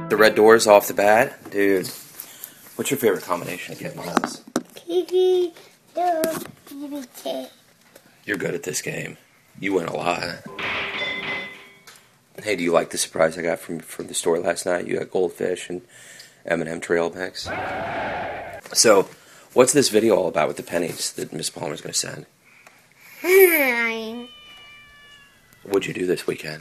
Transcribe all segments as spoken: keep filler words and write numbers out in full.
The red doors off the bat? Dude, what's your favorite combination to get, Miles? T V, You're good at this game. You win a lot. Hey, do you like the surprise I got from, from the store last night? You got goldfish and M and M trail mix. So, what's this video all about with the pennies that Miss Palmer's going to send? What'd you do this weekend?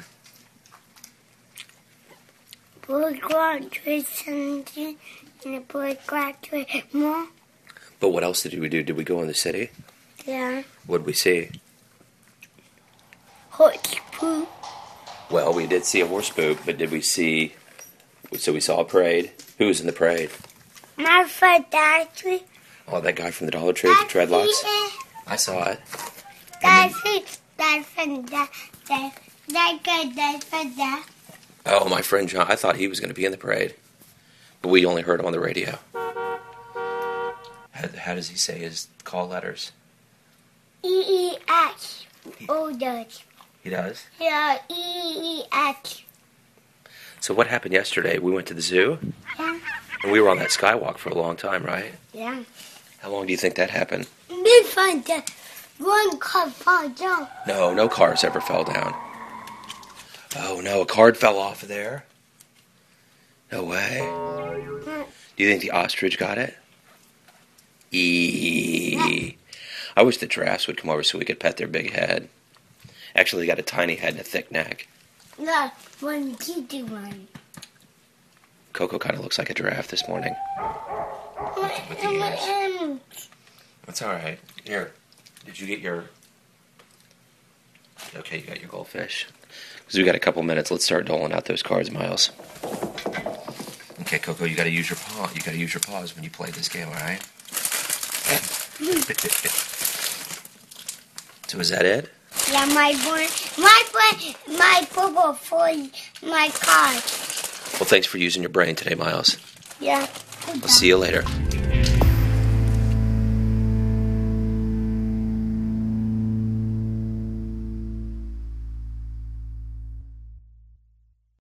Boy graduated something, and the boy graduated more. But what else did we do? Did we go in the city? Yeah. What'd we see? Horse poop. Well, we did see a horse poop, but did we see... So we saw a parade. Who was in the parade? My friend Daddy. Oh, that guy from the Dollar Tree with the dreadlocks? I saw it. That's it. That's friend that. That guy, that friend that. Oh, my friend John. I thought he was going to be in the parade. But we only heard him on the radio. How, how does he say his call letters? E E X. Oh, does. He does? Yeah, E E X. So what happened yesterday? We went to the zoo? Yeah. And we were on that skywalk for a long time, right? Yeah. How long do you think that happened? Big fun to one car fall down. No, no cars ever fell down. Oh, no, a card fell off of there? No way. Do you think the ostrich got it? Eee. I wish the giraffes would come over so we could pet their big head. Actually, they got a tiny head and a thick neck. No, one kitty one. Coco kind of looks like a giraffe this morning. With the ears. That's all right. Here, did you get your... Okay, you got your goldfish. Because we got a couple minutes. Let's start doling out those cards, Miles. Okay, Coco, you got to use your paw. You got to use your paws when you play this game, all right? So is that it? Yeah, my boy, my boy, my bubble for my card. Well, thanks for using your brain today, Miles. Yeah. I'll see you later.